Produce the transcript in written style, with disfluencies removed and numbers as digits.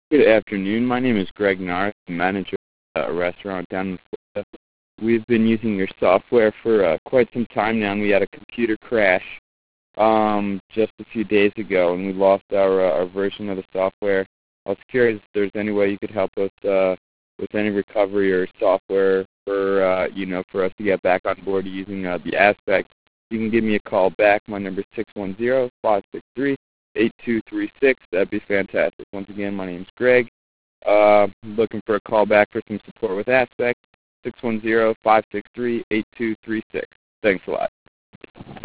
Good afternoon. My name is Greg Narth, manager at a restaurant down in Florida. We've been using your software for quite some time now, and we had a computer crash just a few days ago, and we lost our version of the software. I was curious if there's any way you could help us with any recovery or software for for us to get back on board using the Aspect. You can give me a call back. My number is 610-563-8236. That'd be fantastic. Once again, my name's Greg. Looking for a call back for some support with Aspect. 610-563-8236. Thanks a lot.